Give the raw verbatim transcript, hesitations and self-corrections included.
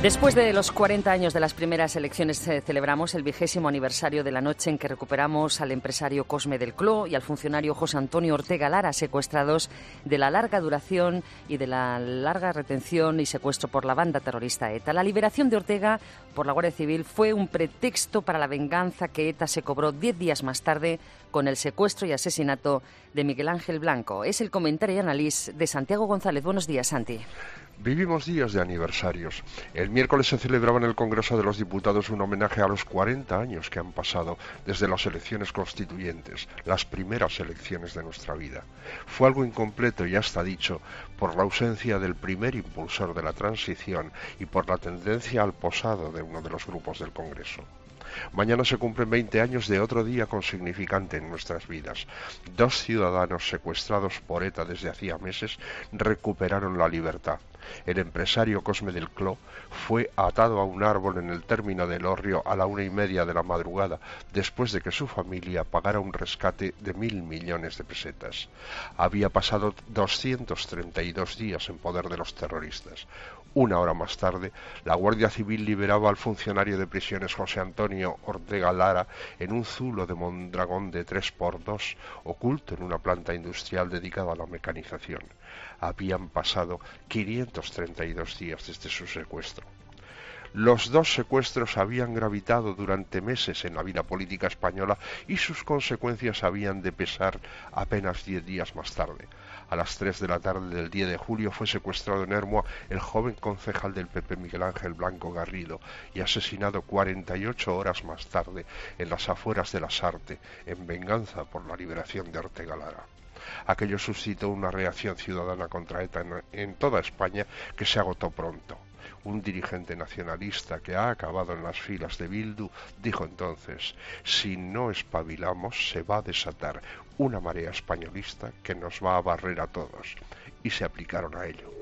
Después de los cuarenta años de las primeras elecciones, eh, celebramos el vigésimo aniversario de la noche en que recuperamos al empresario Cosme del Cló y al funcionario José Antonio Ortega Lara, secuestrados de la larga duración y de la larga retención y secuestro por la banda terrorista ETA. La liberación de Ortega por la Guardia Civil fue un pretexto para la venganza que ETA se cobró diez días más tarde con el secuestro y asesinato de Miguel Ángel Blanco. Es el comentario y análisis de Santiago González. Buenos días, Santi. Vivimos días de aniversarios. El miércoles se celebraba en el Congreso de los Diputados un homenaje a los cuarenta años que han pasado desde las elecciones constituyentes, las primeras elecciones de nuestra vida. Fue algo incompleto, ya está dicho, por la ausencia del primer impulsor de la transición y por la tendencia al posado de uno de los grupos del Congreso. Mañana se cumplen veinte años de otro día consignificante en nuestras vidas. Dos ciudadanos secuestrados por ETA desde hacía meses recuperaron la libertad. El empresario Cosme del Cló fue atado a un árbol en el término del Hórreo a la una y media de la madrugada, después de que su familia pagara un rescate de mil millones de pesetas. Había pasado doscientos treinta y dos días en poder de los terroristas. Una hora más tarde, la Guardia Civil liberaba al funcionario de prisiones José Antonio Ortega Lara en un zulo de Mondragón de tres por dos, oculto en una planta industrial dedicada a la mecanización. Habían pasado quinientos treinta y dos días desde su secuestro. Los dos secuestros habían gravitado durante meses en la vida política española y sus consecuencias habían de pesar apenas diez días más tarde. A las tres de la tarde del diez de julio fue secuestrado en Ermua el joven concejal del P P Miguel Ángel Blanco Garrido y asesinado cuarenta y ocho horas más tarde en las afueras de Lasarte, en venganza por la liberación de Ortega Lara. Aquello suscitó una reacción ciudadana contra ETA en, en toda España que se agotó pronto. Un dirigente nacionalista que ha acabado en las filas de Bildu dijo entonces: si no espabilamos se va a desatar una marea españolista que nos va a barrer a todos. Y se aplicaron a ello.